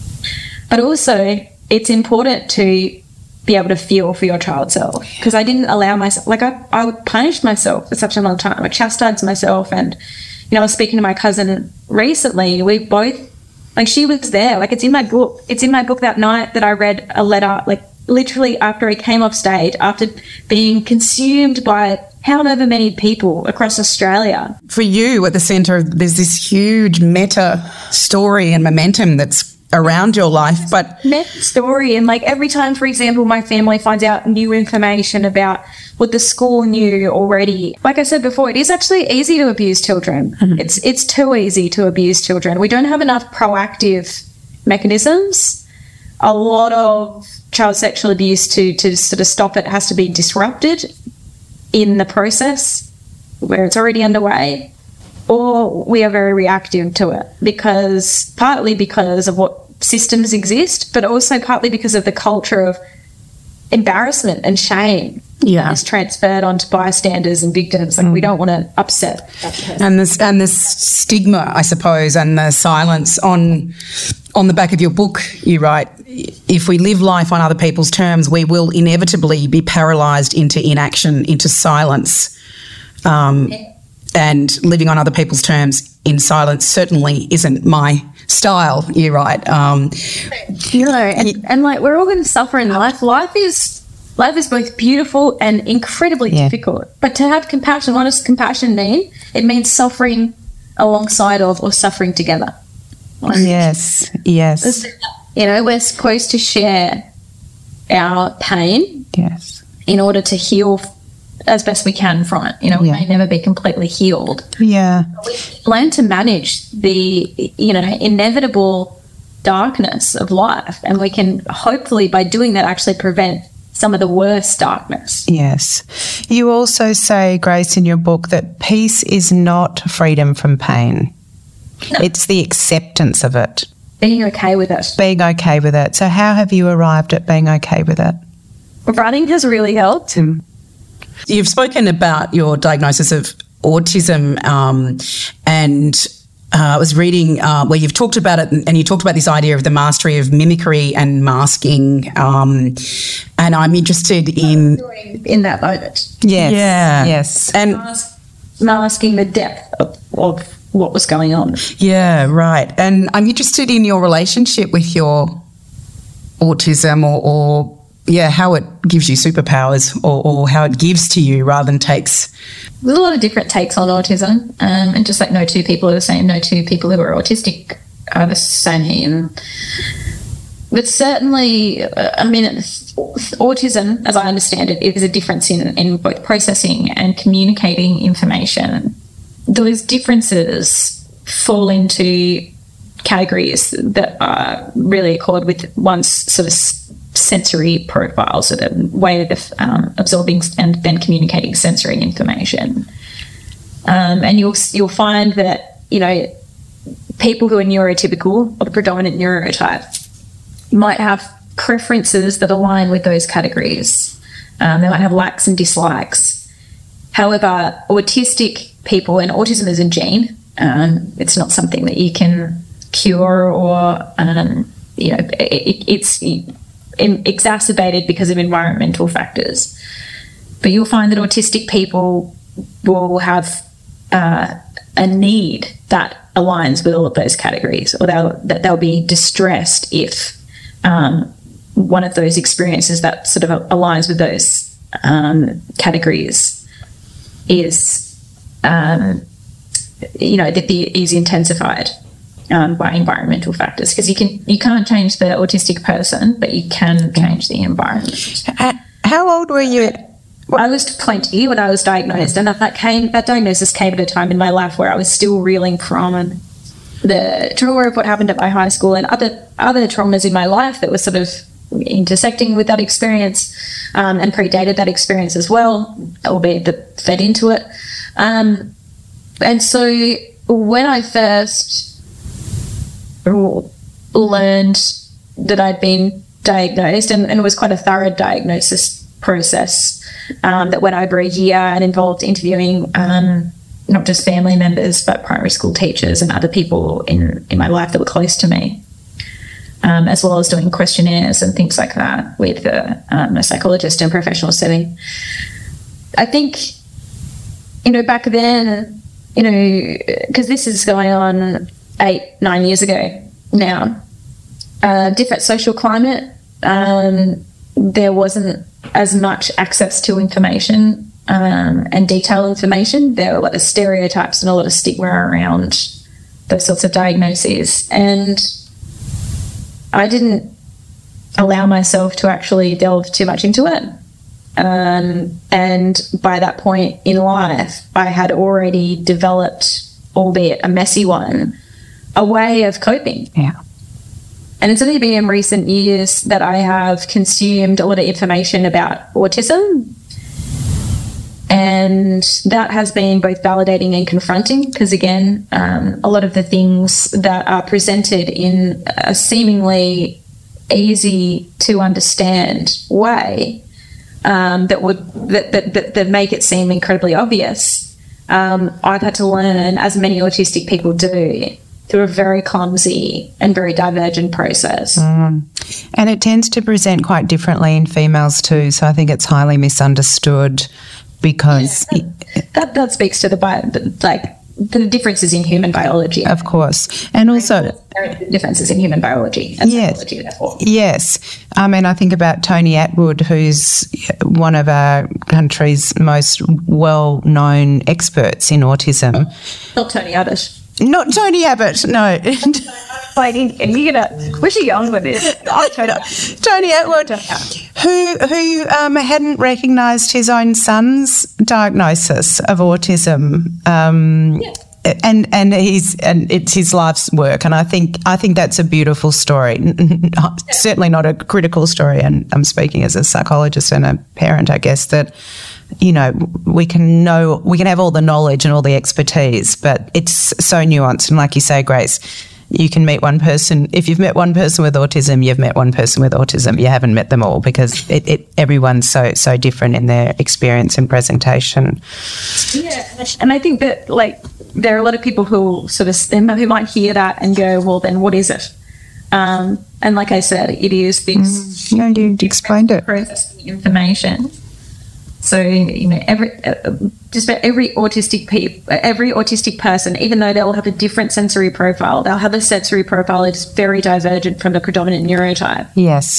But also, it's important to be able to feel for your child self, because I didn't allow myself, like I, I punished myself for such a long time. I chastised myself, and, you know, I was speaking to my cousin recently. We both, like, she was there. Like, it's in my book. It's in my book that night that I read a letter, like, literally after he came off stage, after being consumed by however many people across Australia. For you at the centre, there's this huge meta story and momentum that's around your life, but meta story, and like every time, for example, my family finds out new information about what the school knew already, like I said before, it is actually easy to abuse children. Mm-hmm. It's it's too easy to abuse children. We don't have enough proactive mechanisms. A lot of child sexual abuse, to to sort of stop it, has to be disrupted in the process where it's already underway, or we are very reactive to it, because partly because of what systems exist, but also partly because of the culture of embarrassment and shame yeah. that is transferred onto bystanders and victims. Like, mm. we don't want to upset that person. And this and this stigma, I suppose, and the silence. On on the back of your book, you write, if we live life on other people's terms, we will inevitably be paralysed into inaction, into silence. Um, yeah. And living on other people's terms in silence certainly isn't my style, you write. Um, you know, and, and like, we're all going to suffer in life. Life is life is both beautiful and incredibly yeah. difficult. But to have compassion, what does compassion mean? It means suffering alongside of, or suffering together. Like, yes, yes. You know, we're supposed to share our pain, yes, in order to heal as best we can from it. You know, we yeah. may never be completely healed. Yeah. We learn to manage the, you know, inevitable darkness of life, and we can hopefully, by doing that, actually prevent some of the worst darkness. Yes. You also say, Grace, in your book, that peace is not freedom from pain. No. It's the acceptance of it. Being okay with it. Being okay with it. So how have you arrived at being okay with it? Writing has really helped. Mm. You've spoken about your diagnosis of autism, um, and uh, I was reading uh, where you've talked about it, and you talked about this idea of the mastery of mimicry and masking, um, and I'm interested in... In that moment. Yes. Yeah. Yes. And Mas- masking the depth of, of what was going on. Yeah, right. And I'm interested in your relationship with your autism, or, or yeah, how it gives you superpowers or, or how it gives to you rather than takes. There's a lot of different takes on autism, um, and just like no two people are the same, no two people who are autistic are the same. But certainly, uh, I mean, autism, as I understand it, is a difference in, in both processing and communicating information. Those differences fall into categories that are really accord with one's sort of sensory profile, so the way of um, absorbing and then communicating sensory information. Um, and you'll you'll find that, you know, people who are neurotypical or the predominant neurotype might have preferences that align with those categories. Um, they might have likes and dislikes. However, autistic people, and autism is a gene, um, it's not something that you can cure or, um, you know, it, it's exacerbated because of environmental factors. But you'll find that autistic people will have uh, a need that aligns with all of those categories, or they'll, that they'll be distressed if um, one of those experiences that sort of aligns with those um, categories is, um, you know, that the is intensified um, by environmental factors, because you can you can't change the autistic person, but you can change the environment. Uh, how old were you? I was twenty when I was diagnosed, and that came that diagnosis came at a time in my life where I was still reeling from the trauma of what happened at my high school and other other traumas in my life that were sort of intersecting with that experience, um, and predated that experience as well, albeit that fed into it. Um, and so when I first learned that I'd been diagnosed, and, and it was quite a thorough diagnosis process um, that went over a year and involved interviewing um, not just family members but primary school teachers and other people in, in my life that were close to me, um, as well as doing questionnaires and things like that with a, um, a psychologist in a professional setting. I think, you know, back then, you know, because this is going on eight, nine years ago now, uh, different social climate, um, there wasn't as much access to information um, and detailed information. There were a lot of stereotypes and a lot of stigma around those sorts of diagnoses. And I didn't allow myself to actually delve too much into it. Um, and by that point in life, I had already developed, albeit a messy one, a way of coping. Yeah. And it's only been in recent years that I have consumed a lot of information about autism. And that has been both validating and confronting, because, again, um, a lot of the things that are presented in a seemingly easy to understand way um, that would that, that, that, that make it seem incredibly obvious, um, I've had to learn, as many autistic people do, through a very clumsy and very divergent process. Mm. And it tends to present quite differently in females too, so I think it's highly misunderstood because... Yeah, that, that, that speaks to the, bio, the, like, the differences in human biology. Of course. And also... differences in human biology and yes, psychology, therefore. Yes. I mean, I think about Tony Attwood, who's one of our country's most well-known experts in autism. Not Tony Abbott. Not Tony Abbott, no. Like, you're gonna, where's she on with this? Oh, Tony, Tony Attwood, who who um, hadn't recognised his own son's diagnosis of autism, um, yeah. and and he's and it's his life's work, and I think I think that's a beautiful story. Yeah. Certainly not a critical story, and I'm speaking as a psychologist and a parent, I guess, that, you know, we can know, we can have all the knowledge and all the expertise, but it's so nuanced. And like you say, Grace, you can meet one person. If you've met one person with autism, you've met one person with autism. You haven't met them all, because it, it everyone's so so different in their experience and presentation. Yeah, and I think that, like, there are a lot of people who sort of who might hear that and go, well, then what is it? Um, and like I said, it is this. Mm, yeah, you explained it. Processing information. So, you know, every uh, just about every autistic pe- every autistic person, even though they'll have a different sensory profile, they'll have a sensory profile that is very divergent from the predominant neurotype. Yes.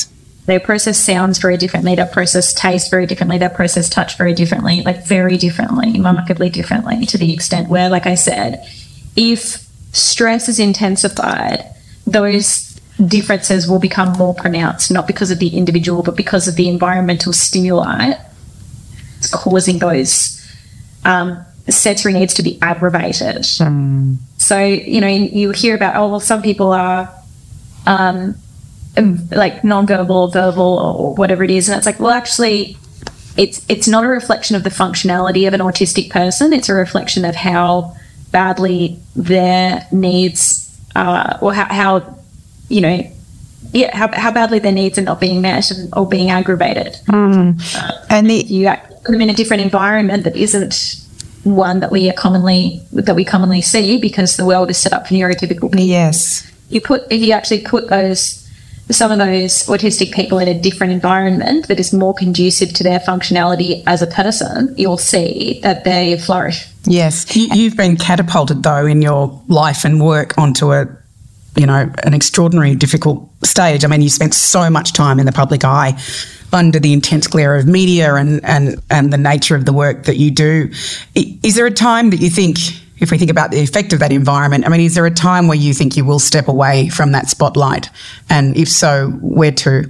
They process sounds very differently. They process taste very differently. They process touch very differently, like very differently, markedly differently, to the extent where, like I said, if stress is intensified, those differences will become more pronounced, not because of the individual, but because of the environmental stimuli. It's causing those um, sensory needs to be aggravated. Mm. So, you know, you hear about, oh, well, some people are um, like non-verbal or verbal or whatever it is. And it's like, well, actually, it's it's not a reflection of the functionality of an autistic person. It's a reflection of how badly their needs uh, or how, how, you know, yeah, how, how badly their needs are not being met and, or being aggravated. Mm. Uh, and the, you put them in a different environment that isn't one that we are commonly that we commonly see, because the world is set up for neurotypical people. Yes. You put if you actually put those some of those autistic people in a different environment that is more conducive to their functionality as a person, you'll see that they flourish. Yes. You, you've been catapulted, though, in your life and work onto a, you know, an extraordinary difficult stage. I mean, you spent so much time in the public eye under the intense glare of media and, and, and the nature of the work that you do. Is there a time that you think, if we think about the effect of that environment, I mean, is there a time where you think you will step away from that spotlight? And if so, where to?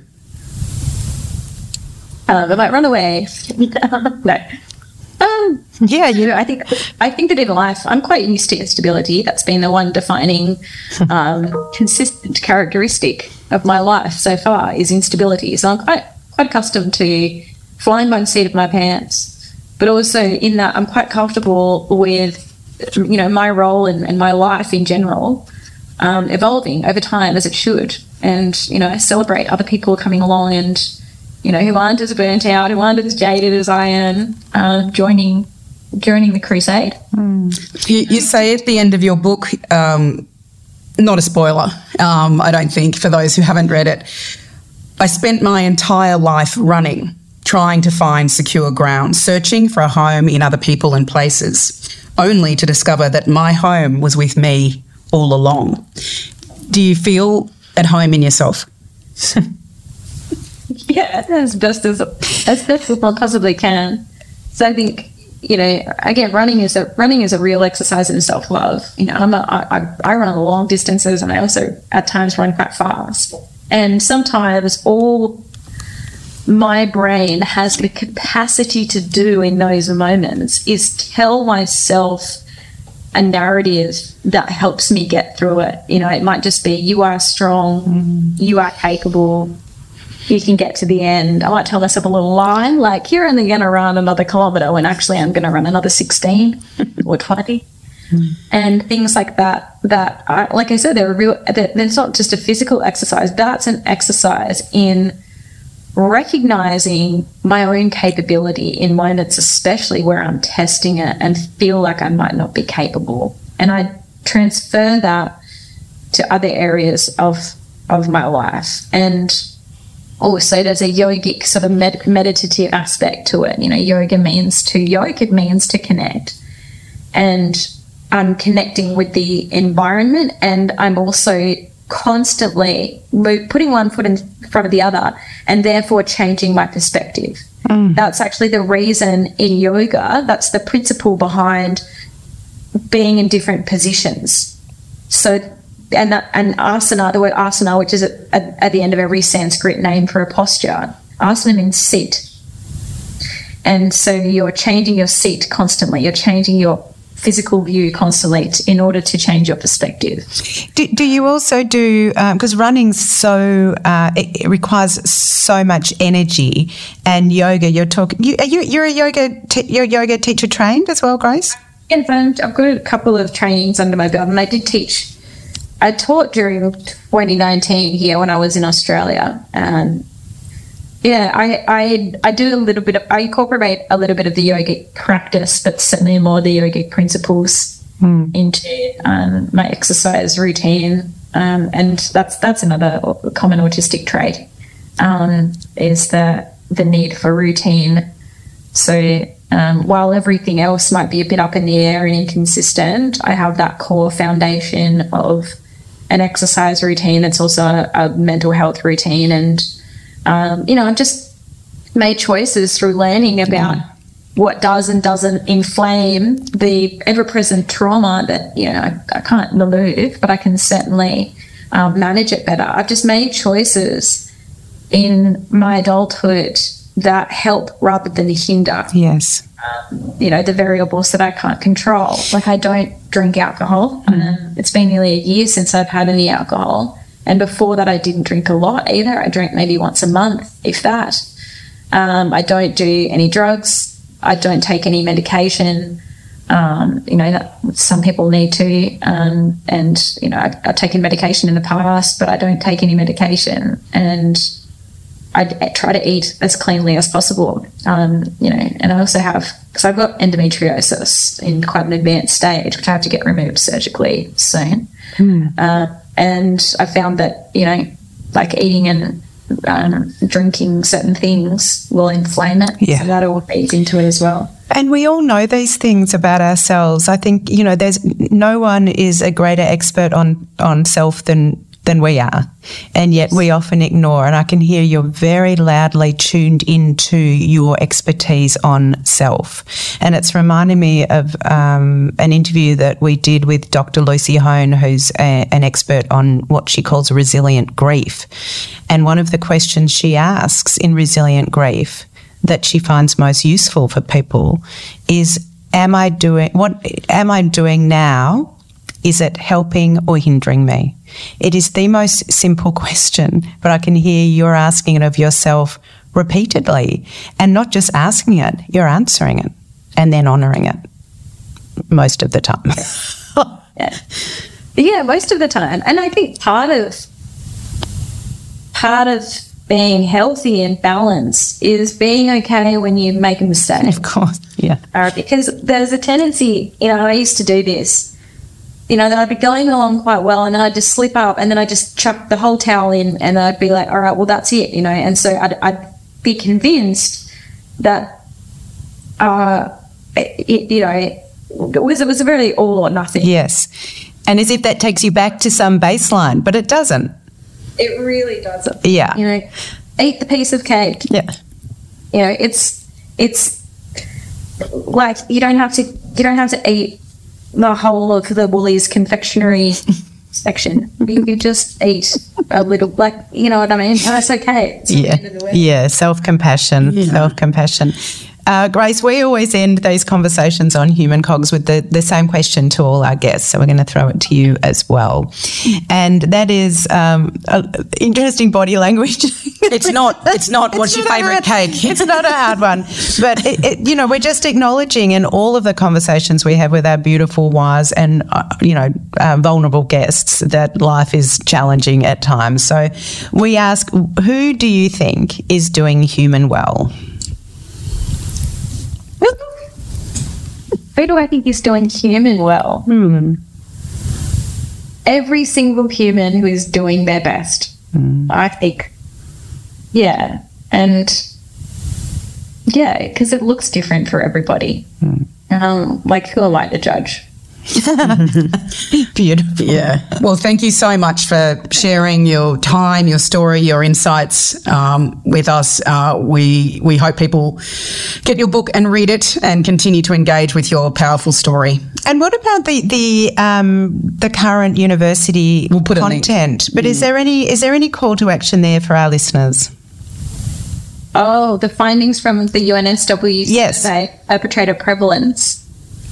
Um, I might run away. No. Um, yeah, you know, I think I think that in life, I'm quite used to instability. That's been the one defining, um, consistent characteristic of my life so far is instability. So I'm quite quite accustomed to flying by the seat of my pants, but also in that I'm quite comfortable with, you know, my role and, and my life in general um, evolving over time, as it should. And, you know, I celebrate other people coming along and, you know, who aren't as burnt out, who aren't as jaded as I am, uh, joining joining the crusade. Mm. You, you say at the end of your book, um, not a spoiler, um, I don't think, for those who haven't read it, I spent my entire life running, trying to find secure ground, searching for a home in other people and places, only to discover that my home was with me all along. Do you feel at home in yourself? Yeah, as best as as best as I possibly can. So I think, you know, again, running is a running is a real exercise in self-love. You know, I'm a, I, I run long distances, and I also at times run quite fast. And sometimes all my brain has the capacity to do in those moments is tell myself a narrative that helps me get through it. You know, it might just be, you are strong, mm-hmm. you are capable, you can get to the end. I might tell myself a little lie, like, you're only going to run another kilometre, when actually I'm going to run another sixteen or twenty. Mm. And things like that, that are, like I said, they're real, they're, it's not just a physical exercise. That's an exercise in recognizing my own capability in moments, especially where I'm testing it and feel like I might not be capable. And I transfer that to other areas of, of my life. And also there's a yogic sort of med- meditative aspect to it. You know, yoga means to yoke, it means to connect. And I'm connecting with the environment, and I'm also constantly move, putting one foot in front of the other, and therefore changing my perspective. Mm. That's actually the reason in yoga, that's the principle behind being in different positions. So, and that, and asana, the word asana, which is at, at, at the end of every Sanskrit name for a posture, asana means sit. And so you're changing your seat constantly. You're changing your physical view constantly in order to change your perspective. Do, do you also do, because um, running's so, uh, it, it requires so much energy, and yoga, you're talking, you, are you, you're a yoga, te- you're yoga teacher trained as well, Grace? In fact, I've got a couple of trainings under my belt, and I did teach, I taught during twenty nineteen here when I was in Australia, and yeah, I, I I do a little bit of, I incorporate a little bit of the yogic practice, but certainly more the yogic principles mm. into um, my exercise routine. Um, and that's that's another common autistic trait, um, is the, the need for routine. So um, while everything else might be a bit up in the air and inconsistent, I have that core foundation of an exercise routine that's also a, a mental health routine, and um, you know, I've just made choices through learning about mm. what does and doesn't inflame the ever-present trauma that, you know, I, I can't remove, but I can certainly um, manage it better. I've just made choices in my adulthood that help rather than hinder. Yes. Um, you know, the variables that I can't control. Like, I don't drink alcohol. Mm. Um, it's been nearly a year since I've had any alcohol. And before that, I didn't drink a lot either. I drank maybe once a month, if that. Um, I don't do any drugs. I don't take any medication. Um, you know, that some people need to. Um, and, you know, I, I've taken medication in the past, but I don't take any medication. And I, I try to eat as cleanly as possible. Um, you know, and I also have, because I've got endometriosis in quite an advanced stage, which I have to get removed surgically soon. Mm. Uh, and I found that, you know, like eating and um, drinking certain things will inflame it. Yeah. So that all feeds into it as well. And we all know these things about ourselves. I think, you know, there's no one is a greater expert on, on self than than we are, and yet we often ignore. And I can hear you're very loudly tuned into your expertise on self. And it's reminding me of um, an interview that we did with Doctor Lucy Hone, who's a, an expert on what she calls resilient grief. And one of the questions she asks in resilient grief that she finds most useful for people is, am I doing, what am I doing now? Is it helping or hindering me? It is the most simple question, but I can hear you're asking it of yourself repeatedly, and not just asking it, you're answering it and then honouring it most of the time. yeah. yeah, most of the time. And I think part of part of being healthy and balanced is being okay when you make a mistake. Of course, yeah. Uh, because there's a tendency, you know, I used to do this. You know, that I'd be going along quite well, and then I'd just slip up, and then I'd just chuck the whole towel in, and I'd be like, all right, well, that's it, you know. And so I'd, I'd be convinced that, uh, it, you know, it was, it was a very all or nothing. Yes. And as if that takes you back to some baseline, but it doesn't. It really doesn't. Yeah. You know, eat the piece of cake. Yeah. You know, it's, it's like, you don't have to, you don't have to eat the whole of the Woolies confectionery section. You can just eat a little, like, you know what I mean? That's okay. It's yeah, yeah, self-compassion, yeah. self-compassion. Uh, Grace, we always end these conversations on Human Cogs with the, the same question to all our guests, so we're going to throw it to you as well. And that is um, uh, interesting body language. It's not, it's not what's it's your favourite cake? It's not a hard one. But, it, it, you know, we're just acknowledging in all of the conversations we have with our beautiful, wise and, uh, you know, uh, vulnerable guests that life is challenging at times. So we ask, who do you think is doing human well? Who do I think is doing human well? Hmm. Every single human who is doing their best, mm. I think. Yeah. And, yeah, because it looks different for everybody. Mm. Um, like, who am I to judge? Beautiful. Yeah. Well, thank you so much for sharing your time, your story, your insights um, with us. Uh, we we hope people get your book and read it and continue to engage with your powerful story. And what about the the um, the current university we'll put content? But mm. is there any is there any call to action there for our listeners? Oh, the findings from the U N S W yes. survey, perpetrator prevalence.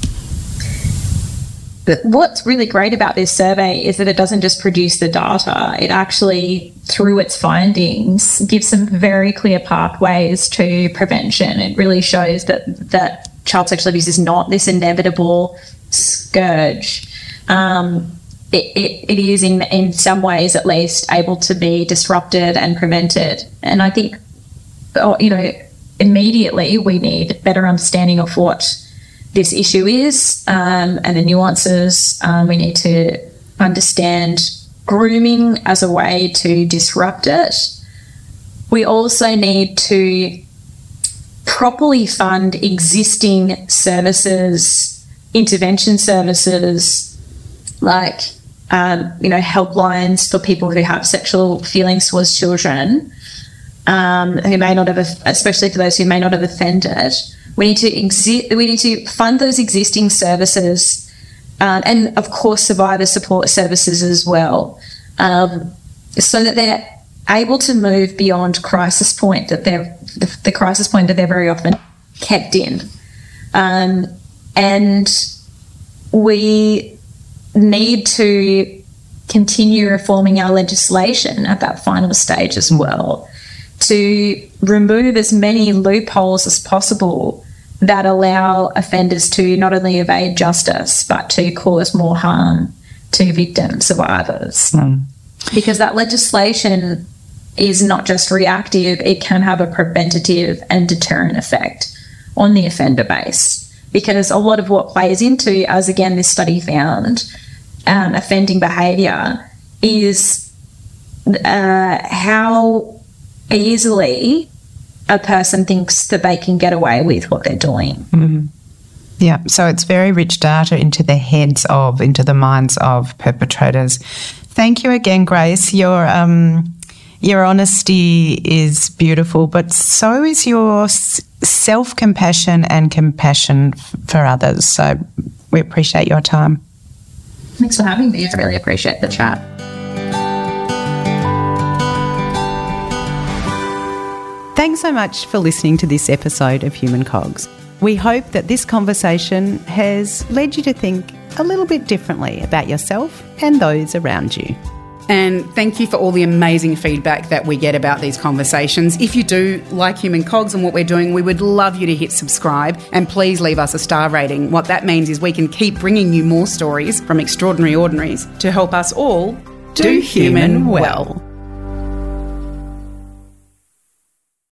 But what's really great about this survey is that it doesn't just produce the data. It actually, through its findings, gives some very clear pathways to prevention. It really shows that, that child sexual abuse is not this inevitable scourge. Um, it, it, it is, in, in some ways at least, able to be disrupted and prevented. And I think, oh, you know, immediately we need better understanding of what this issue is um, and the nuances. Um, we need to understand grooming as a way to disrupt it. We also need to properly fund existing services, intervention services, like, um, you know, helplines for people who have sexual feelings towards children. um, who may not have, especially for those who may not have offended. We need to exi- we need to fund those existing services, um, and of course survivor support services as well, um, so that they're able to move beyond crisis point that they're the, the crisis point that they're very often kept in, um, and we need to continue reforming our legislation at that final stage as well, to remove as many loopholes as possible that allow offenders to not only evade justice but to cause more harm to victim survivors. Mm. Because that legislation is not just reactive, it can have a preventative and deterrent effect on the offender base. Because a lot of what plays into, as again this study found, um, offending behaviour is uh, how easily a person thinks that they can get away with what they're doing. Mm-hmm. Yeah, so it's very rich data into the heads of, into the minds of perpetrators. Thank you again, Grace. Your um, your honesty is beautiful, but so is your s- self-compassion and compassion f- for others. So we appreciate your time. Thanks for having me. I really appreciate the chat. Thanks so much for listening to this episode of Human Cogs. We hope that this conversation has led you to think a little bit differently about yourself and those around you. And thank you for all the amazing feedback that we get about these conversations. If you do like Human Cogs and what we're doing, we would love you to hit subscribe and please leave us a star rating. What that means is we can keep bringing you more stories from extraordinary ordinaries to help us all do, do human well. well.